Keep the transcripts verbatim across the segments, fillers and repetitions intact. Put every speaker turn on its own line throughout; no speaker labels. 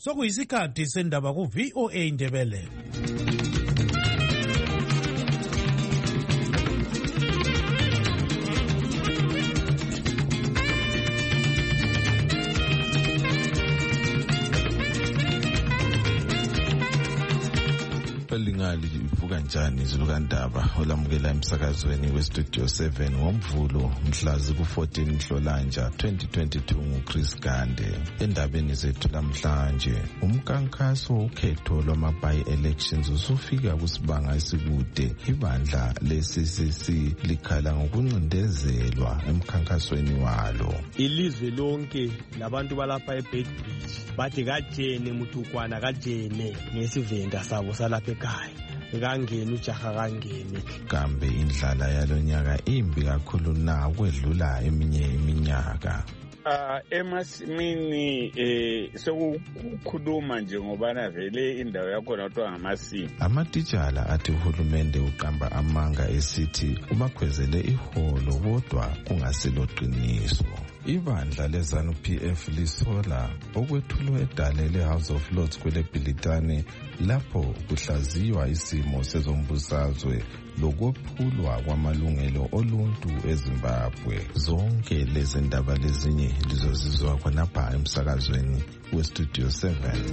Sokuyisikhathi sendaba ku V O A Ndebele.
Lingali livuka njani izulu kaNdaba olamukela emsakazweni westudio seven ngomvulo mhlazi ku fourteen Nhlolanja twenty twenty-two nguChris Gande. Endabeni zethu namhlanje umkankaso ukhetho lwama-by elections usufika kusibanga esikude. Ibandla le-C C C likhala ngokuncindezelwa emkhankasweni walo.
Ilizwe lonke labantu balapha eBedbridge bathi kajene muthukwana kajene ngesivenda sabo salapha ekhaya kangeni ujaha kangeni.
Kambe indlala yalonyaka imbi kakhulu na ukwedlula eminye iminyaka.
Ah emasimini eh sokukhuluma nje ngobana vele indawo yakhona kuthiwa ngamasimu.
Amatitshala athi uhulumende uqamba amanga esithi ubakhwezele iholo kodwa kungasilo qiniso. Ibandla leZANU P F lisola okwethulwa edale leHouse of Lords kwele Bhilitane lapho kuhlaziywa isimo sezombusazwe lokwephulwa kwamalungelo oluntu eZimbabwe. Zonke lezi ndaba lezinye lizozizwa khonapha emsakazweni westudio seven.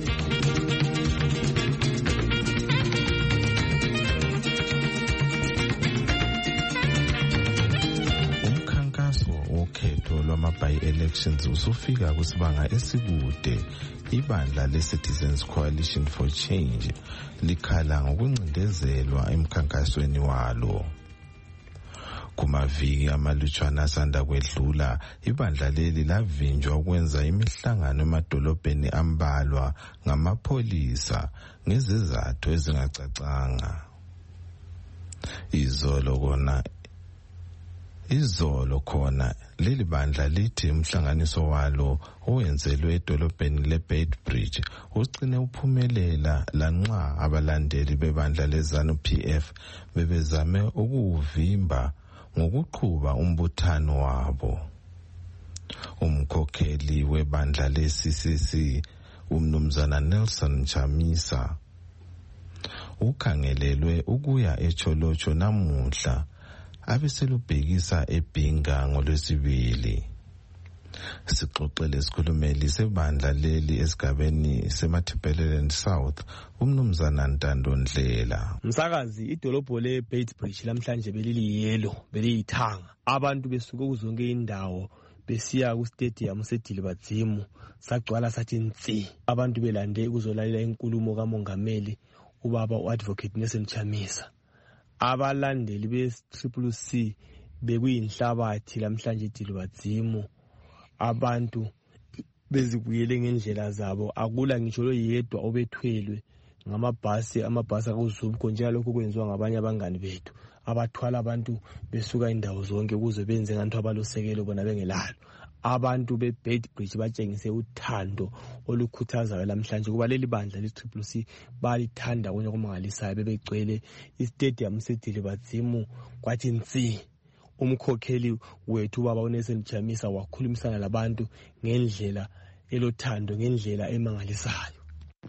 Ukhetho lwama-by elections usufika kusibanga esikude. Ibandla le-Citizens Coalition for Change likhala ngokuncindezelwa emkhankasweni walo. Kumaviki amalutshwana asanda kwedlula ibandla leli lavinjwa ukwenza imihlangano emadolobheni ambalwa ngamapholisa ngezizathu ezingacacanga. Izolo kona Izolo khona leli bandla lithi umhlanganiso walo owenzelwe edolobheni leBedbridge ugcine uphumelela lanxa abalandeli bebandla leZANU P F bebezame ukuwuvimba ngokuqhuba umbuthano wabo. Umkhokheli webandla le-C C C umnumzana Nelson Chamisa ukhangelelwe ukuya eCholocho namuhla abeselubhekisa eBhinga ngolwesibili. Sixoxele isikhulumeli sebandla leli esigabeni seMatabeleland South umnumzana Ntando Ndlela.
Msakazi idolobho leBedbridge lamhlanje beliliyelo beliyithanga. Abantu besuka kuzonke indawo besiya ku stadium seDilibadzimu sagcwala sathi nsi. Abantu belande ukuzolalela inkulumo kamongameli ubaba uAdvocate Nelson Chamisa. Abalandeli be-Triple C bekuyinhlabathi lamhlanje eDilibadzimu. Abantu bezibuyele ngendlela zabo. Akula ngisho lo yedwa obethwelwe ngamabhasi amabhasi akuZubco njengalokho kwenziwa ngabanye abangani bethu abathwala abantu besuka indawo zonke ukuze benze nganto abalosekelo bona bengelalo. Abantu beBedbridge batshengise uthando olukhuthazayo lamhlanje kuba leli bandla le-Triple C balithanda kunye kumangalisayo bebegcwele istadium seDilibadzimu kwathi nsi. Umkhokheli wethu baba uNelson Chamisa wakhulumisana labantu ngendlela elothando ngendlela emangalisayo.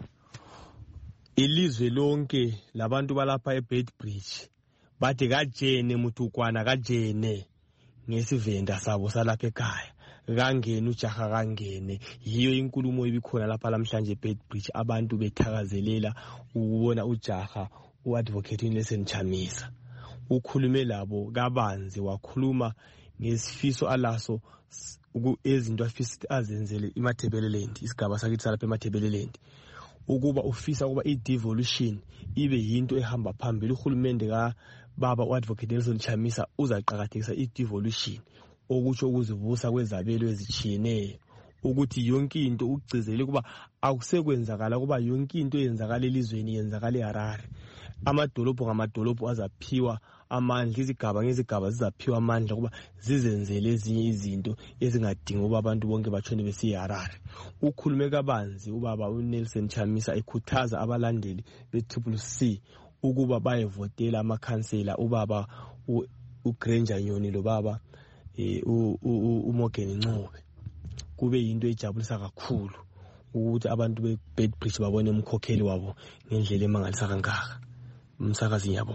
Ilizwe lonke labantu balapha eBedbridge bathi kajene muthukwana kajene ngesivenda sabo salapha ekhaya kangeni ujaha kangene. Yiyo inkulumo ibikhona lapha lamhlanje eBedbridge abantu bethakazelela ukubona ujaha uAdvocate Nelson Chamisa. Ukhulume labo kabanzi wakhuluma ngesifiso alaso ezinto afisa azenzele iMatabeleland isigaba sakithi salapha eMatabeleland ukuba ufisa ukuba i-devolution ibe yinto ehamba phambili. Uhulumende ka baba uAdvocate Nelson Chamisa uzaqhakathekisa i-devolution okutsho ukuzivusa kwezabelo ezichiyeneyo ukuthi yonke into ukugcizela kuba akusekwenzakala kuba yonke into eyenzakala elizweni yenzakala eHarare. Amadolobho ngamadolobho azaphiwa amandla, izigaba ngezigaba zizaphiwa amandla kuba zizenzele ezinye izinto ezingadingi ukuba abantu bonke batshone besiya eHarare. Ukhulume kabanzi ubaba uNelson Chamisa ekhuthaza abalandeli be-Triple C ukuba bayevotela amakhansela ubaba uGranger Nyoni lo baba uMorgan Ncube. Kube yinto ejabulisa kakhulu ukuthi abantu be-Beitbridge babone umkhokheli wabo ngendlela emangalisa kangaka. Umsakazi ngiyabonga.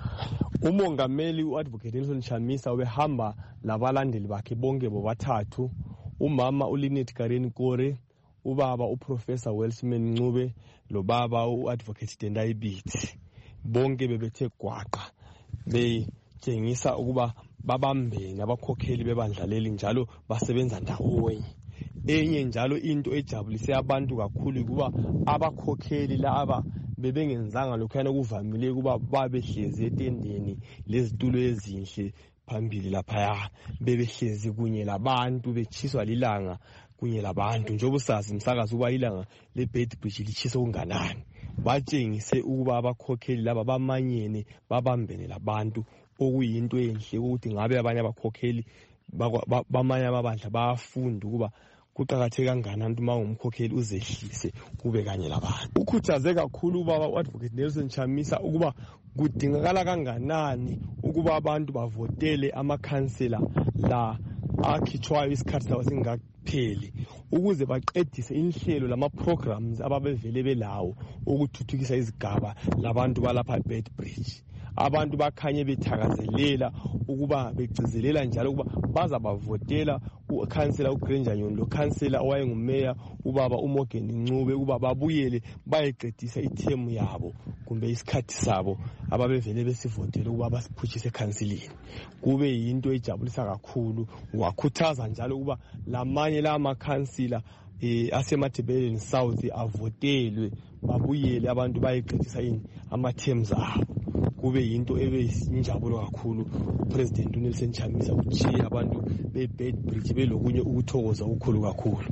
Umongameli u-Advocate Nelson Chamisa ubehamba labalandeli bakhe bonke bobathathu, umama uLynette Karen Kore, ubaba uProfessor Welsman Ncube, lo baba u-Advocate Tendai Biti. Bonke bebethe gwaqa betshengisa ukuba babambene abakhokheli bebandla leli njalo basebenza ndawonye. Enye njalo into ejabulise abantu kakhulu kuba abakhokheli laba bebengenzanga lokhana kuvamile kuba babehlezi etendeni lezitulo ezinhle phambili lapha, bebehlezi kunye labantu bechiswa lilanga kunye labantu. Njengoba usazi umsakazi uba ilanga leBeitbridge lichisa kunganani, batshengise ukuba abakhokheli laba bamanyene babambene labantu, okuyinto enhle ukuthi ngabe abanye abakhokheli bamanye amabandla bayafunda ukuba kuqakatheke kangakanani uma ungumkhokheli uzehlise kube kanye labantu. Ukhuthaze kakhulu ubaba u-Advocate Nelson Chamisa ukuba kudingakala kanganani ukuba abantu bavotele amakhansela la akhitshwayo isikhathi sabo singakapheli, ukuze baqedise inhlelo lama-programs ababevele belawo ukuthuthukisa izigaba labantu balapha eBeitbridge. Abantu bakhanye bethakazelela ukuba begcizelela njalo ukuba bazabavotela ukhansela uGranger Nyoni lo khansela owayengumeya ubaba uMorgan Ncube ukuba babuyele bayeqedisa ithemu yabo kumbe isikhathi sabo ababevele besivotela ukuba basiphutshise ekhansileni. Kube yinto ejabulisa kakhulu. Wakhuthaza njalo ukuba lamanye la amakhansila eh aseMatabeleland South avotelwe babuyele abantu bayeqedisa ini ama-terms abo. Kube yinto ebeyinjabulo kakhulu uPresident uNelson Chamisa uchiya abantu beBeitbridge belokunye ukuthokoza ukukhulu kakhulu.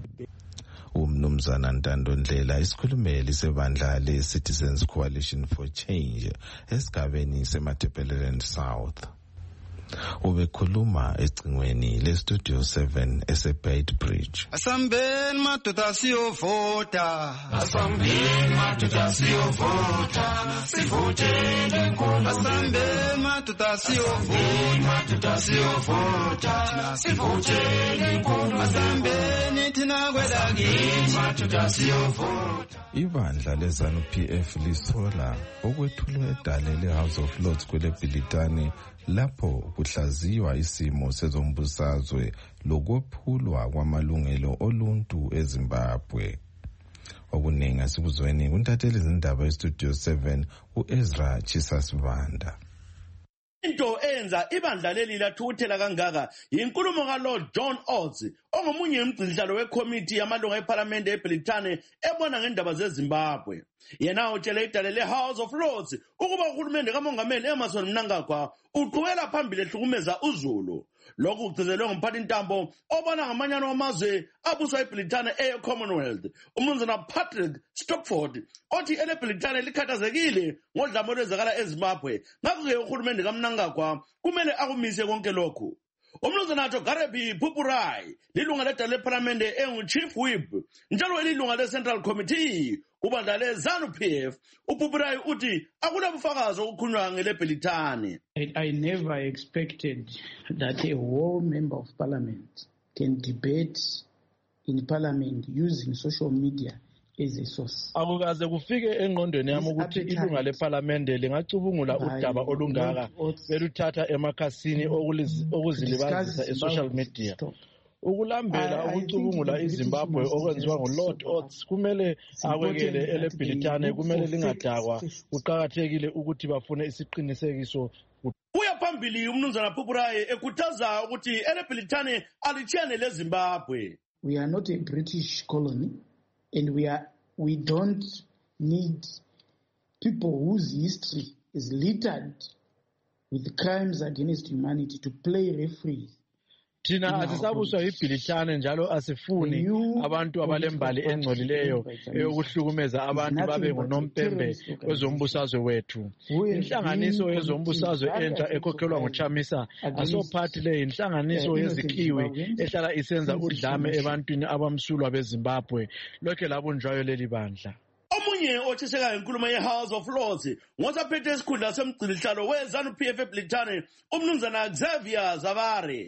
Umnumzana Ntando Ndlela isikhulumeli sebandla le-Citizens Coalition for Change esigabeni seMatabeleland South ubekhuluma ecingweni le-Studio seven eseBeitbridge.
Asambeni madoda siyovota,
asambeni madoda siyovota, sivotele inkulu.
Asambeni madoda siyovota,
madoda siyovota, sivotele inkulu.
Asambeni thina kwelakithi,
madoda siyovota.
Ibandla leZANU P F lisola okwethulwe edale le-House of Lords kweleBhilitane lapho kuhlaziywa isimo sezombusazwe lokwephulwa kwamalungelo oluntu eZimbabwe. Okuningi asikuzweni kuntatheli izindaba eStudio seven uEzra Chisasivanda.
Into enza ibandla leli lathukuthela kangaka yinkulumo kaLord John Oates ongomunye umgcinhlalo wekomiti yamalunga eParliament eBrithani ebona ngendaba zeZimbabwe. Yena utshele idale leHouse of Lords ukuba uhulumende kamongameli Emmerson Mnangagwa uqhubela phambili ehlukumeza uZulu. Lokhu kugcizelwe ngumphathi ntambo obona ngamanyano wamazwe abusa eBrithani e-Commonwealth umnumzana Patrick Stockford othi eleBrithani likhathazekile ngodlame olwenzakala eZimbabwe. Ngakho-ke uhulumende kaMnangagwa kumele akumise konke lokhu. Umnumzana Garebi Pupurai lilunga ledale leParliament engu-Chief Whip njalo elilunga le-Central Committee kubandla leZANU P F. uPupurai uthi akunabufakazi obukhulunywa ngeleBrithani.
I, I never expected that a whole member of parliament can debate in parliament using social media as a source.
Akukaze kufike engqondweni yami ukuthi ilunga leParliament lingacubungula udaba olungaka beluthatha emakhasini okuzilibazisa e-social media. Ukulambela ukucubungula iZimbabwe okwenziwa nguLord Oates kumele akwekele eleBrithani, kumele lingadakwa. Kuqakathekile ukuthi bafune isiqinisekiso.
Uya phambili umnumzana Pupurai ekhuthaza ukuthi eleBrithani alichiyane leZimbabwe.
We are not a British colony and we are we don't need people whose history is littered with crimes against humanity to play referees.
Thina asisabuswa yiBrithani njalo asifuni abantu abalembali engcolileyo eyokuhlukumeza abantu babe ngonompembe kwezombusazwe wethu. Inhlanganiso yezombusazwe entsha ekhokhelwa nguChamisa asophathi le inhlanganiso yezikiwi ehlala isenza udlame ebantwini abamsulwa beZimbabwe. Lokho labunjwayo leli bandla.
Omunye otsheseka inkulumo yeHouse of Lords ngosaphethe isikhundla semgcinhlalo weZANU P F eBrithani umnumzana Xavier Zavare.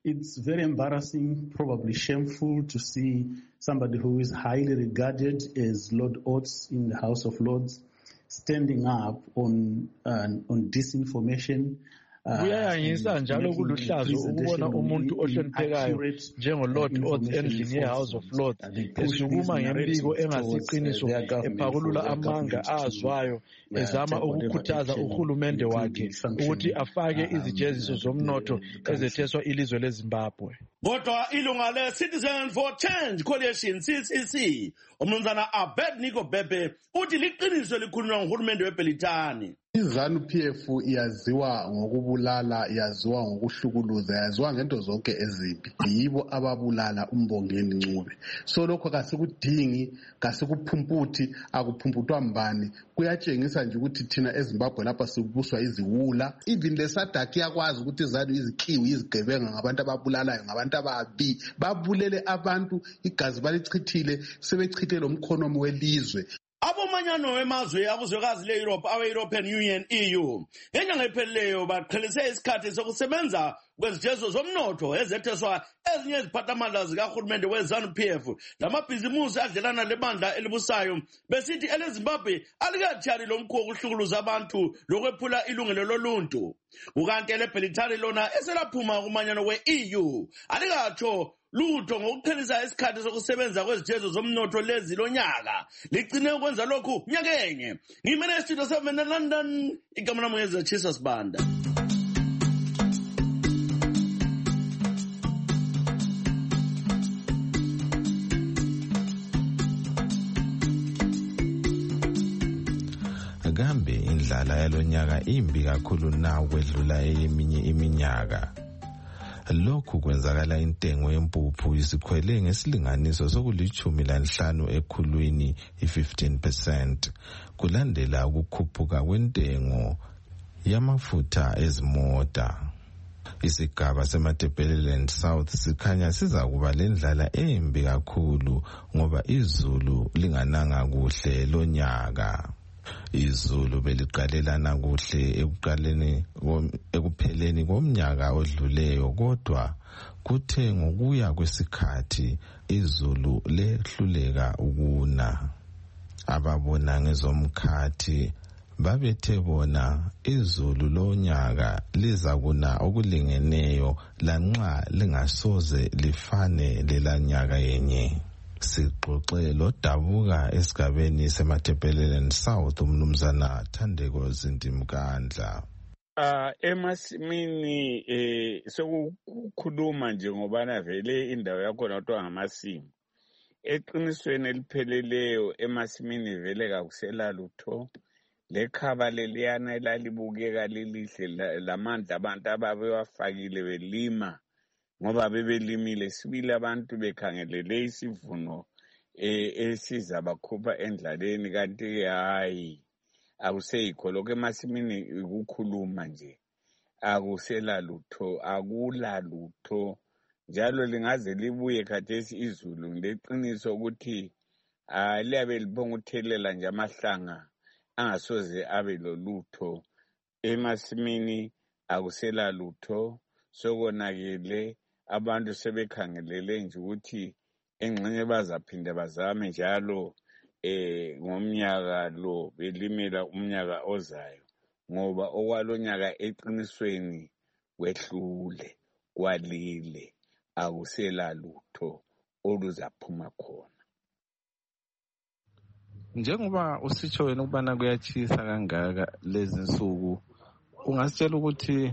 it's very embarrassing, probably shameful to see somebody who is highly regarded as Lord Oates in the House of Lords standing up on uh, on disinformation.
Kuyayangisa njalo kuluhlazo ukubona umuntu ohloniphekayo njengo-Lord Oates endlini ye-House of Lords esukuma ngembiko engasiqiniso ephakulula amanga azwayo ezama ukukhuthaza uhulumende wakhe ukuthi afake izijeziso zomnotho ezetheswa ilizwe leZimbabwe.
Kodwa ilunga le-Citizen for Change Coalition C C C umnumzana Abednego Bebe uthi liqiniso likhulunywa nguhulumende weBelitane.
iZANU P F iyaziwa ngokubulala, iyaziwa ngokuhlukuluza, iyaziwa ngento zonke ezimbi. Yibo ababulala uMbongeni Ncube. So lokho kasikudingi, kasikupumputhi, akuphumputwa mbani. Kuyatshengisa nje ukuthi thina eZimbabwe lapha sibuswa iziwula. Even leSADC iyakwazi ukuthi iZANU izikiwi izigebenga ngabantu ababulalayo, ngabantu ababi. Babulele abantu, igazi balichithile, sebechithele umkhonomi welizwe.
Abomanyano wemazwe abuzwekazi le-Europe awe-European Union E U ngenyanga epheleleyo baqhelise isikhathi sokusebenza kwezijezo zomnotho ezetheswa ezinye iziphathamandla zikahulumende we-ZANU P F lamabhizimusi adlelana lebandla elibusayo besithi eleZimbabwe alikathiyali lomkhuba wokuhlukuluza abantu lokwephula ilungelo loluntu. Kukanti eleBelitane lona eselaphuma kumanyano we-E U alikatsho lutho ngokuqhelisa isikhathi sokusebenza kwezijezo zomnotho lezi lonyaka ligcine ukwenza lokhu nyakenye. Ngimene studio seven eLondon, igama lami ngeZachisa Sibanda.
Kambe indlala yalonyaka imbi kakhulu na ukwedlula eyeminye iminyaka. Lokhu kwenzakala intengo yempuphu isikhwele ngesilinganiso sokulithumi lanhlanu ekhulwini i-fifteen percent kulandela ukukhuphuka kwentengo yamafutha ezimota. Isigaba seMatebeleland South sikhanya siza kuba lendlala embi kakhulu ngoba izulu lingananga kuhle lonyaka. Izulu beliqalelana kuhle ekuqaleni ekupheleni komnyaka odluleyo, kodwa kuthe ngokuya kwesikhathi izulu lehluleka ukuna. Ababona ngezomkhathi babethe bona izulu lonyaka liza kuna okulingeneyo lanxa lingasoze lifane lelanyaka yenye. Sixoxe lodabuka esigabeni seMatebeleland South umnumzana Thandeko Zindimkandla.
Ah emasimini eh sokukhuluma nje ngoba na vele indawo yakho notwa ngamasimu. Eqinisweni elipheleleyo emasimini vele kakusela lutho. Lekhaba leliyana elalibukeka lilihle lamandla abantu ababewafakile belima. Ngoba bebelimile sibile abantu bekhangelele isivuno esiza bakhupha endlaleni kanti hayi akuseyikho lokho emasimini ukukhuluma nje akusela lutho akula lutho njalo lingaze libuye khathesi izulu ngeqiniso ukuthi aliyabe libonga uthelela nje amahlanga angasoze abe lolutho emasimini akusela lutho sokonakele. Abantu sebekhangelele nje ukuthi engxenye bazaphinde bazame njalo eh ngomnyaka lo belimela umnyaka ozayo ngoba okwalonyaka eqinisweni kwehlule kwalile akusela lutho oluzaphuma khona.
Njengoba usitsho wena ukubana kuyachisa kangaka lezi nsuku, ungasitshela ukuthi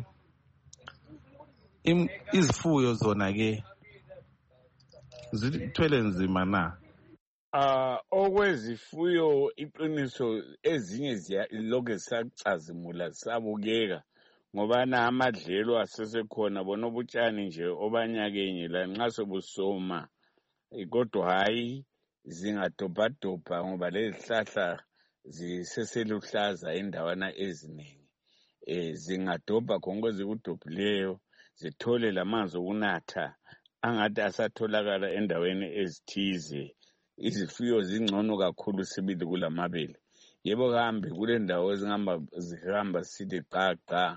izifuyo zona ke zithwele nzima na?
Ah okwezifuyo iqiniso ezinye ziyaloke sacazimula sabukeka ngoba na amadlelo asesekhona bona ubutshani nje obanyakenye la nxa sobusoma kodwa hayi zingadobhadobha ngoba lezihlahla ziseseluhlaza endawana eziningi eh zingadobha konke zikudobhileyo zithole lamanzi okunatha angathi asatholakala endaweni ezithize. Izifuyo zingcono kakhulu sibili kulamabele. Yebo kambe kule ndawo ezingamba zihamba sithi qaqa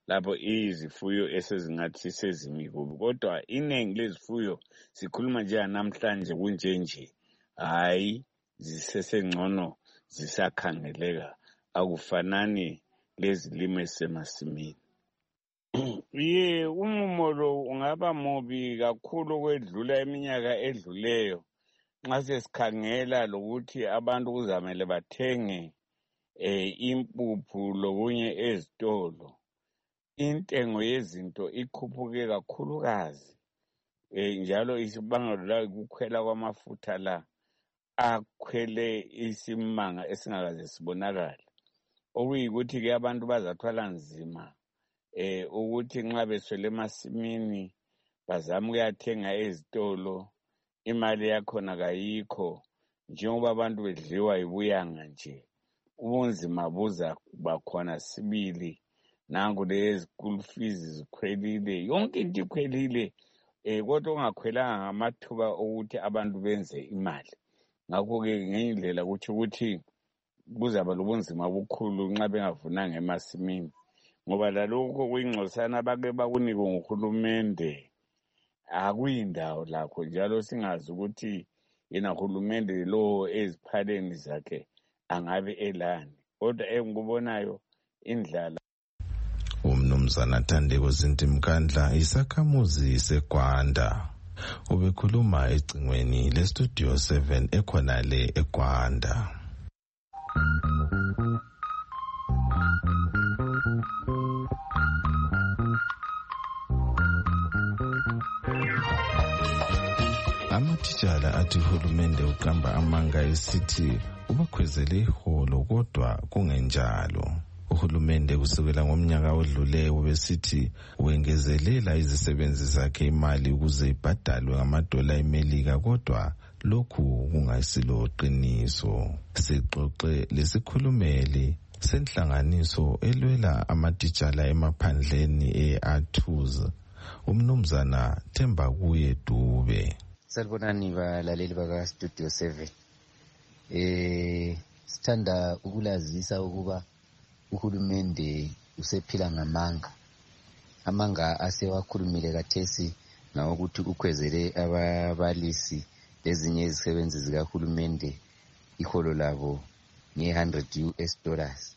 lapho izifuyo esezingathi sezimi kubi. Kodwa iningi lezifuyo sikhuluma nje namhlanje kunjenje, hayi zisesengcono, zisakhangeleka, akufanani lezilimo esemasimini. Ye umumo lo ungaba mubi kakhulu kwedlula iminyaka edluleyo nxa sesikhangela lokuthi abantu kuzamele bathenge eh impuphu lokunye ezitolo. Intengo yezinto ikhuphuke kakhulukazi, eh njalo isibangelo la ukukhwela kwamafutha la akhwele isimanga esingakaze sibonakala, okuyikuthi ke abantu bazathwala nzima eh ukuthi nxa beswele emasimini bazama ukuyathenga ezitolo, imali yakhona kayikho, njengoba abantu bedliwa ibuyanga nje. Ubunzima buza bakhona sibili, nangu lezi school fees zikhwelile, yonke into ikhwelile, eh kodwa ungakhwelanga ngamathuba ukuthi abantu benze imali. Ngakho ke ngendlela ukuthi ukuthi kuzaba lobunzima bukhulu nxa bengavunanga emasimini, ngoba lalokho kuyingcosana abake bakunike nguhulumende akuyindawo lakho, njalo singazi ukuthi yena uhulumende lo eziphaleni zakhe angabe elani. Kodwa engikubonayo indlala.
Umnumzana Thandeko Zintimkandla, isakhamuzi seGwanda, ubekhuluma ecingweni lestudio seven ekhonale eGwanda. Amatitshala athi uhulumende uqamba amanga esithi ubakhwezele iholo, kodwa kungenjalo. Uhulumende kusukela ngomnyaka odluleyo ubesithi wengezelela izisebenzi zakhe imali ukuze ibhadalwe ngamadola eMelika, kodwa lokhu kungasilo qiniso. Sixoxe lesikhulumeli senhlanganiso elwela amatitshala emaphandleni e-Arthurs, umnumzana Thembakuye Dube.
Salibonani balaleli baka Studio seven. Eh sithanda ukulazisa ukuba uhulumende usephila ngamanga. Amanga asewakhulumile kathesi ngawokuthi ukhwezele ababalisi lezinye izisebenzi zikahulumende iholo labo nge one hundred U S dollars.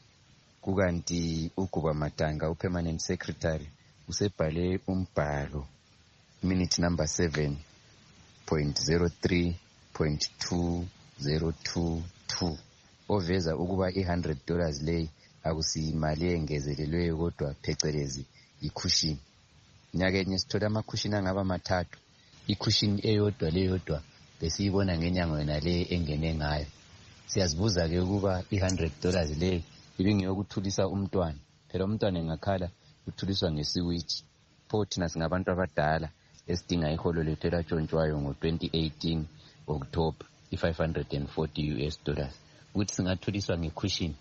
Kukanti uGuba Matanga upermanent secretary usebhale umbhalo minute number seven point zero three point two zero two two oveza ukuba i one hundred dollars leyi akusiyimali engezelelweyo kodwa phecelezi icushion. Nyakeni sithola amacushini angaba mathathu. Icushion eyodwa leyodwa besiyibona ngenyango yona le engene ngayo. Siyazibuza ke ukuba i one hundred dollars leyi ibingeyokuthulisa umntwana. Phela umntwana engakhala uthuliswa ngesiwiji. Pho thina singabantu abadala esidinga iholo lethu elatshontshwayo ngo twenty eighteen October i five hundred forty U S dollars. Ukuthi singathuliswa ngecushion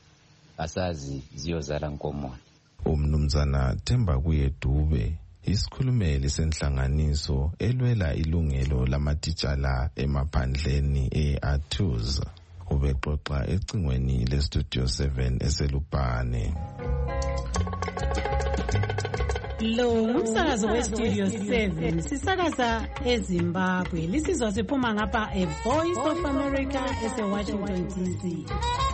asazi ziyozala nkomona.
Umnumzana Thembakuye Dube, isikhulumeli senhlanganiso elwela ilungelo lamatitshala emaphandleni e-Arthurs, ubexoxa ecingweni lestudio seven eselupane.
Lo umsakazo westudio seven sisakaza eZimbabwe, lisizwa siphuma ngapha e Voice of America ese Washington D C.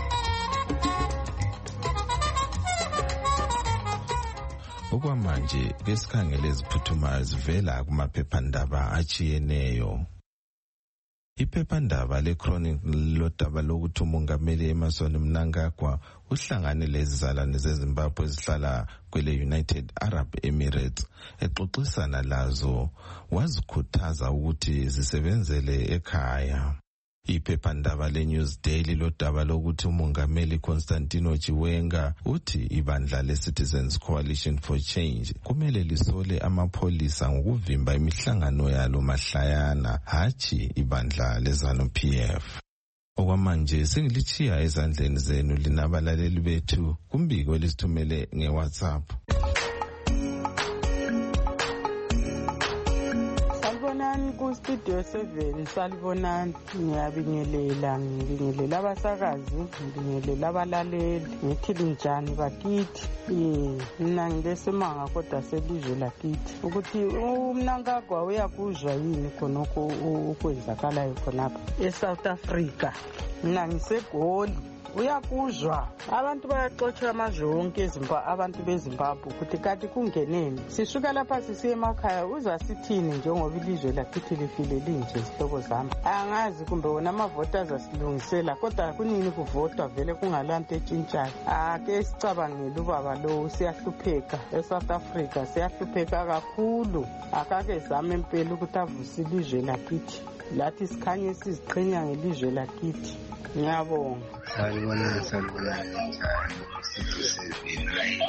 Okwamanje besikhangele eziphuthumayo zivela kumaphephandaba achiyeneyo. Iphephandaba leChronicle lodaba lokuthi umongameli Emmerson Mnangagwa uhlangane lezizalwane zeZimbabwe ezihlala kwele United Arab Emirates exoxisana lazo, wazikhuthaza ukuthi zisebenzele ekhaya. Iphephandaba leNews Daily lodaba lokuthi umongameli Constantino Chiwenga uthi ibandla leCitizens Coalition for Change kumele lisole amapholisa ngokuvimba imihlangano yalo mahlayana, hathi ibandla leZanu-P F. Okwamanje singilichiya ezandleni zenu linabalaleli bethu kumbiko elisithumele ngeWhatsApp.
Sanibonani ku Studio seven salibonani, ngiyabingelela ngibingelela abasakazi, ngibingelela abalaleli, ngithi linjani bakithi. Eh, mina ngilesimanga kodwa selizwe lakithi ukuthi umnankagwa uyakuzwa yini khonokho ukwenzakalayo khonapha eSouth Africa. Mina ngisegoli uyakuzwa abantu bayaxotsha amazwe wonke ezimba abantu beZimbabwe ukuthi kati kungeneni. Sisuka lapha sisiye emakhaya uza sithini njengoba ilizwe lakithi lifile linje isihlobo zami. Angazi kumbe wona amavoters asilungisela kodwa kunini kuvotwa vele kungalanto etshintshayo. Ake sicabangele ubaba lo siyahlupheka eSouth Africa siyahlupheka kakhulu. Akake zame impela ukuthi avuse ilizwe lakithi. Lathi sikhanye siziqhenya ngelizwe lakithi. Ngiyabonga.
Salibona salibona njani Studio seven hayi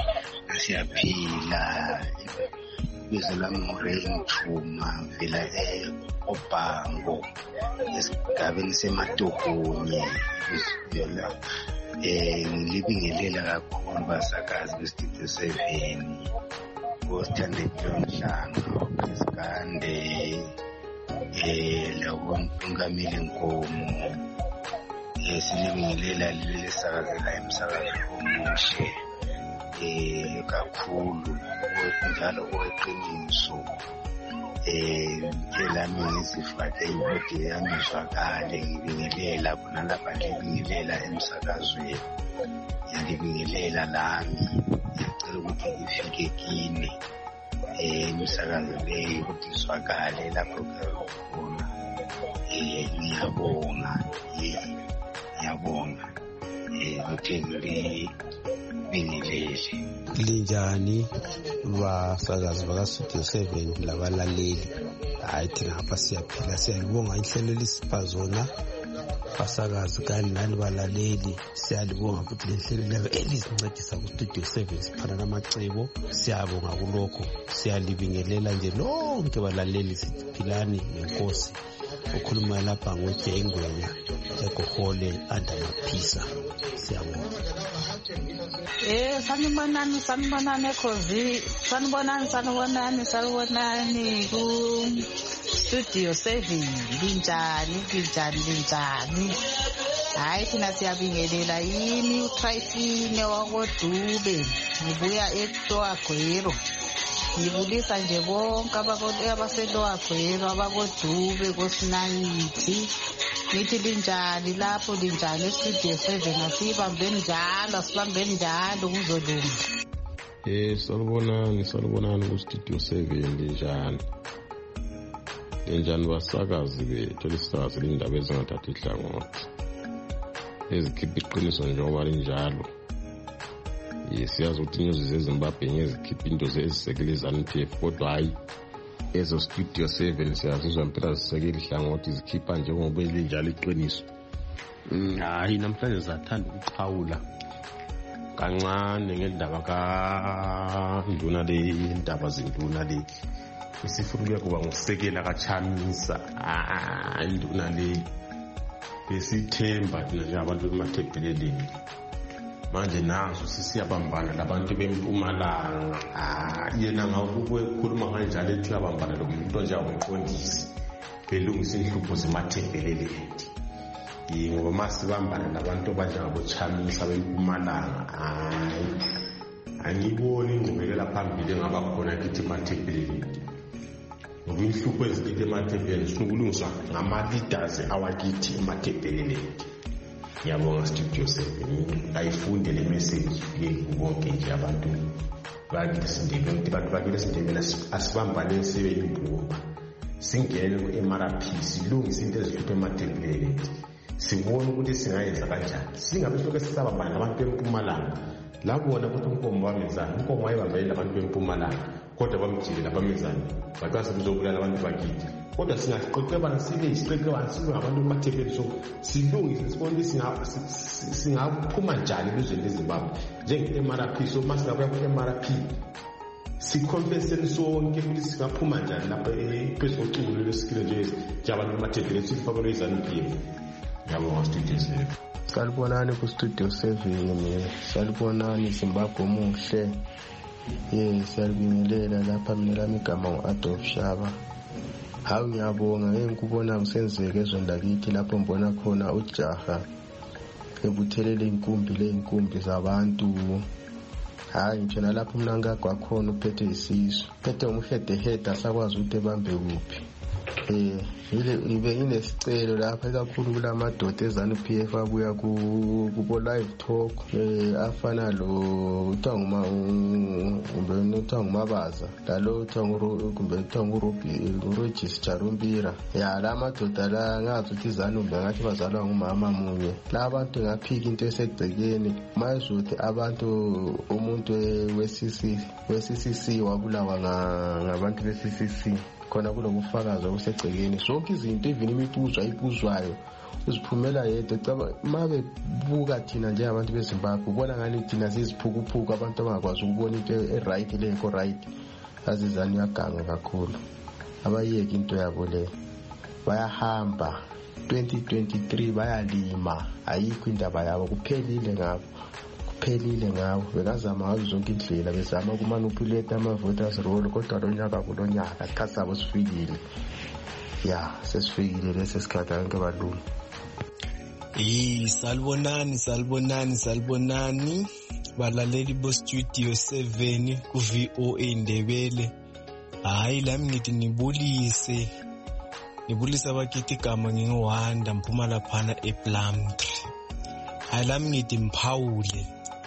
siyaphila bizo lami ngureni Chuma vela eObango esigabeni seMatokonye isivela eh ngilibingelela kakhulu basakazi beStudio seven ngosithandile Mhlanga Isikande eh lawo Nkamile Nkomo esilibingelela lesakazela emsakazo omushe eh kakhulu njalo kweqiniso eh elami ngizifake ukuthi yamizwakale ngibingelela bona lapha ngibingelela emsakazweni ngibingelela lami ngicela ukuthi ngifike kini eh emsakazo leyo ukuthi izwakale lapho khona eh ngiyabonga eh ngiyabonga eh uthengile bingelele.
Linjani basakazi bakaStudio seven labalaleli. Hayi thina hapa siyaphila siyalibonga inhlelo lisipha zona basakazi kani nani balaleli siyalibonga ukuthi lenhlelo lelo elisincedisa kuStudio seven siphana namacebo siyabonga kulokho siyalibingelela nje lonke balaleli siphilani nenkosi. Ukhuluma lapha ngoJengwenya eGohole andamaphisa siyabonga.
Eh sanibonani sanibonani khozi sanibonani sanibonani sanibonani ku Studio seven linjani linjani linjani. Hayi thina siyabingelela yini uTrifine wakoDube ngibuya eTwagwero. Ngibulisa nje bonke abaseTwagwero abakoDube koSinayithi. Nithi linjani lapho linjani eStudio seven asibambeni njalo asibambeni njalo kuzolunga.
Eh salibonani salibonani kuStudio seven linjani. Linjani basakazi bethu lisakazi lindaba ezingathathi ihlangothi. Ezikhipha iqiniso njengoba linjalo. Siyazi ukuthi inyuzi zeZimbabwe ngezikhipha into ezisekele ZANU-P F kodwa hayi ezo Studio seven siyazizwa impela zisekele ihlangothi zikhipha njengoba linjalo iqiniso. Hayi namhlanje zathanda ukuqhawula kancane ngendaba kaNduna le indaba zinduna le isifuna kuba ngosekela kaChamisa hayi induna le besithemba njengabantu bemathebheleleni. Manje nazo sisiyabambana labantu beMpumalanga ah yena ngakuwe khuluma kanjalo ethi uyabambana lo muntu njengomqondisi belungisa inhlupho zemathebheleleni. Ngoba masibambana labantu abanjengabo Chamisa beMpumalanga hayi angiboni ingqubekela phambili engaba khona kithi emathebheleleni. Ngoba inhlupho ezikithe emathebheleleni sikulungiswa ngama-leaders awakithi emathebheleleni. Ngiyabonga Studio seven ayifunde le message yebonke nje abantu bakithi sindebe ukuthi abantu bakithi sindebe asibambane sibe imbumba singene ku-M R P silungise into ezihluphe emathebheleleni sibone ukuthi singayenza kanjani singabe sonke sisabambana nabantu beMpumalanga labona ukuthi uNkomo wamezana uNkomo wayebambele abantu beMpumalanga kodwa bamjikela bamezana baqasa bizobulala abantu bakithi kodwa singaqeqebana sibe isiqeqebana sibe ngabantu bemathebheleleni so silungise sibone singaphuma njani elizweni leZimbabwe njenge-M R P so masikabuya ku-M R P sikhonfeseni sonke ukuthi singaphuma njani lapha phezu koculo lesikilo njengabantu bemathebheleleni sifakele iZANU-P F. Ngiyabonga Studio seven.
Salibonani kuStudio seven salibonani Zimbabwe muhle. Yes salibingelela lapha mina lami igama uAdolf Shaba hawu ngiyabonga ngikubona ngisenzeke ezondakithi lapho ngibona khona ujaha ebuthelele inkumbi leinkumbi zabantu. Hayi ngitsho nalapho mina ngagwakhona uphethe isisu phethe umhedehede asakwazi ukuthi ebambe kuphi. Eh ile ibe inesicelo lapha kakhulu kulamadoda ezanu P F abuya ku kubo live talk eh afana lo uthanguma kumbe uthanguma baza lalo uthanguru kumbe uthanguru register umbira ya la madoda la ngathi uthi izanu ngathi bazalwa ngumama munye la abantu ngaphika into esegcekeni mayizothi abantu umuntu wesisi wesisi wabulawa ngabantu besisi khona kulokufakaza okusegcekeni sonke izinto even imibuzo ayibuzwayo uziphumela yedwa caba mabe buka thina nje abantu beZimbabwe ubona ngani thina siziphukuphuka abantu abangakwazi ukubona into eright leko right azizani yaganga kakhulu abayeke into yabo le bayahamba twenty twenty-three bayalima ayikho indaba yabo kuphelile ngabo kuphelile ngawo bekazama ngazo zonke indlela bezama ukumanipulate ama-voters roll kodwa lo nyaka kulo nyaka isikhathi sabo sifikile ya sesifikile lesi sikhathi anke balungu.
Yi salibonani salibonani salibonani balaleli bo studio seven ku V O A Ndebele. Hayi lami ngithi nibulise nibulisa abakithi igama ngingiwanda mphuma laphana ePlumtree. Hayi lami ngithi mphawule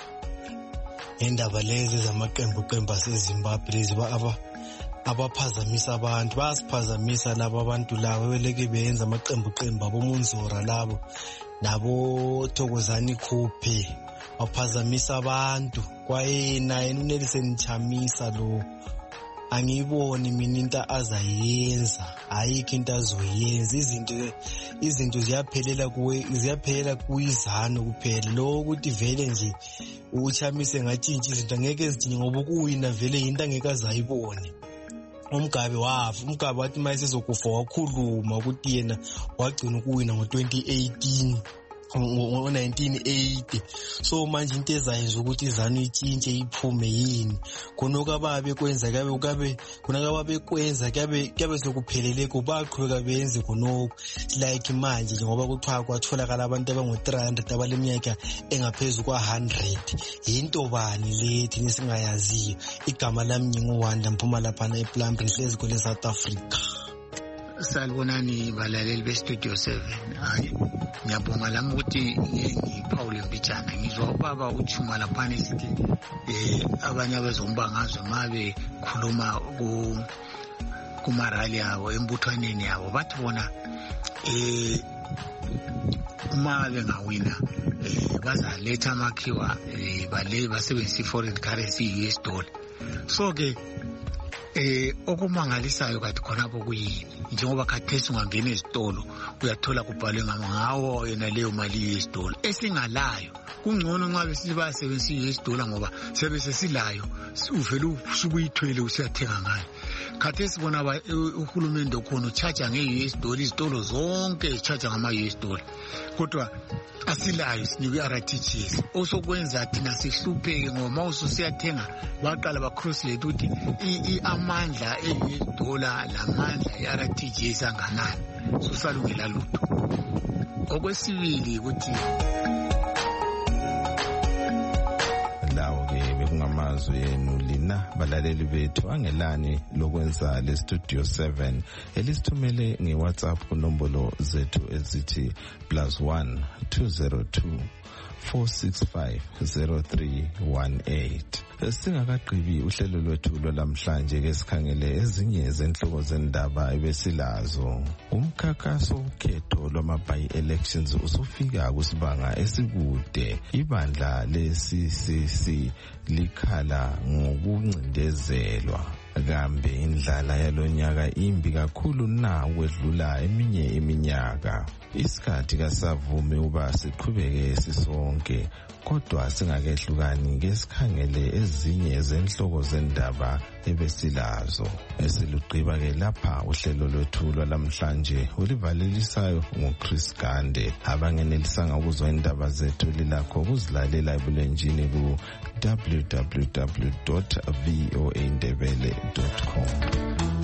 indaba lezi zamaqembu qembu aseZimbabwe lezi aba abaphazamisa abantu basiphazamisa laba abantu labo beleke benza amaqembu qembu abomunzora labo nabo Thokozani Khuphe baphazamisa abantu kwayena yena uNelson Chamisa lo angiboni mina into azayenza ayikho into azoyenza izinto izinto ziyaphelela kuwe ziyaphelela kuizano kuphela lo ukuthi vele nje uchamise ngatshintsha izinto angeke ezidinge ngoba ukuwina vele into angeke azayibone. Umgabe wafa umgabe wathi mayise sokufa wakhuluma ukuthi yena wagcina ukuwina ngo twenty eighteen ngo nineteen eighty so manje into ezayenza ukuthi izanu itshintshe iphume yini khonoko ababe kwenza kabe kabe khonaka babe kwenza kabe kabe sokuphelele kubaqhubeka benze khonoko like manje ngoba kuthiwa kwatholakala abantu abangu three hundred abaleminyaka engaphezulu kwa one hundred into bani lethi nisingayaziyo igama lami nginguwanda mphuma lapha ePlumtree hlezi kule South Africa.
Salibonani balaleli be Studio seven. Hayi ngiyabonga lami ukuthi ngiPaul Mbijana ngizwa ubaba uthuma lapha esithi eh abanye abezombangazwe mabe khuluma ku kuma rally yabo embuthwaneni yabo bathi bona eh uma bengawina eh bazaletha amakhiwa eh bale basebenzisa foreign currency U S dollar. So ke eh okumangalisayo kathi khonapho kuyini njengoba khathesi ungangena ezitolo uyathola kubhalwe ngawo yena leyo mali yesitolo esingalayo kungcono nxa besiba sebenzisa yesitolo ngoba sebese silayo uvela usukuyithwele usiyathenga ngayo. Khathesi bona uhulumende khona uchaja nge-U S dollar izitolo zonke zichaja ngama-U S dollar kodwa asilayo sinikwe R T G S osokwenza thina sihlupheke ngoba ususiyathenga baqala bacross-late ukuthi amandla e-U S dollar lamandla e-R T G S anganani susalungela lutho. Okwesibili ukuthi
amazwi enu lina balaleli bethu angelani lokwenza le Studio seven elisithumele ngeWhatsApp kunombolo zethu ezithi plus one two zero two four six five zero three one eight. Singakagqibi uhlelo lwethu lwalamhlanje ke sikhangele ezinye zenhloko zendaba ebesilazo. Umkhakhaso ukhetho lwama-by elections usufika kusibanga esikude. Ibandla le-C C C likhala ngokuncindezelwa. Kambe indlala yalonyaka imbi kakhulu na ukwedlula eminye iminyaka. Isikhathi kasavume uba siqhubeke sisonke kodwa singakehlukani ngesikhangele ezinye zenhloko zendaba ebesilazo. Esilugqiba ke lapha uhlelo lwethu lwalamhlanje ulivalelisayo nguChris Gande. Abangenelisanga ukuzwa indaba zethu lilakho ukuzilalela ebulenjini ku w w w dot v o a ndebele dot com.